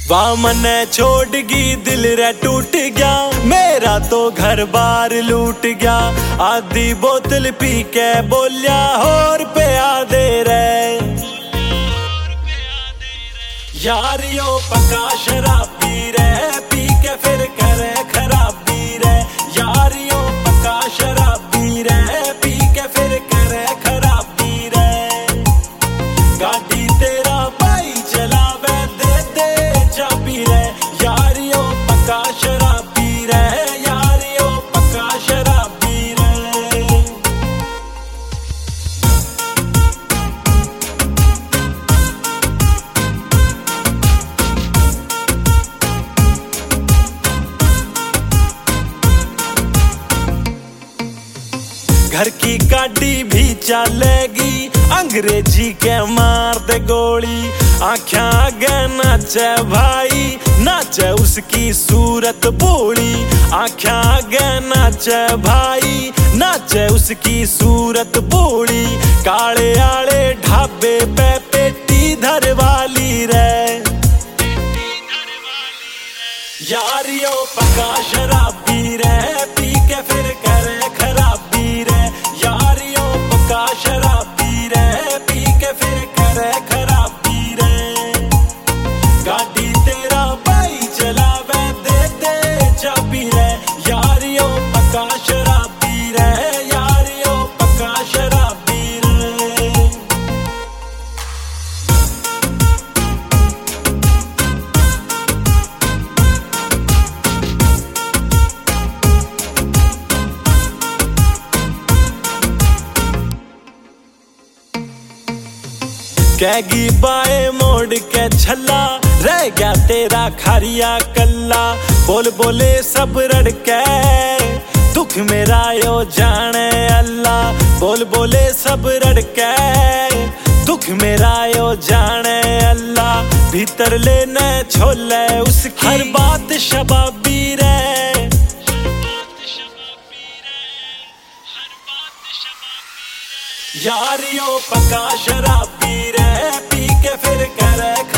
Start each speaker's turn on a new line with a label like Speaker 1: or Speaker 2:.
Speaker 1: वाह मने छोड़गी दिल रे टूट गया, मेरा तो घर बार लूट गया। आधी बोतल पी के बोलिया और पिया दे रे, यारियों पका शराबी रे, पी के फिर करे खराबी रे। यारियों पका शराबी रे, पी के फिर करे खराबी रे। गाड़ी तेरा भाई चलावे दे दे चाबी रे, यारियों पका शराबी रे, यारियों पका शराबी रे। घर की गाड़ी भी चलेगी, अंग्रेजी के मार दे गोली। आँखें आगे नाचे भाई, नाचे उसकी सूरत बोली। आँखें आगे नाचे भाई, नाचे उसकी सूरत बोली। काले आले ढाबे पे पेटी धर वाली रे, यारियों पका शराबी रे, पी के फिर करे खराबी रे। यारियों पका शराबी रे, पी के फिर करे खराबी रे। गाड़ी तेरा भाई चलावे दे दे चाबी रे, यारियों पका शराबी रे, यारियों पका शराबी रे। कैगी बाए मोड़ के छला, रह गया तेरा खारिया कल्ला। बोल बोले सब रड़के, दुख मेरा यो जाने अल्लाह। बोल बोले सब रड़के, दुख मेरा यो जाने अल्लाह। भीतर लेने छोले उसकी हर बात शबाबी रे, यारियों पका शराबी रे, पी के फिर करे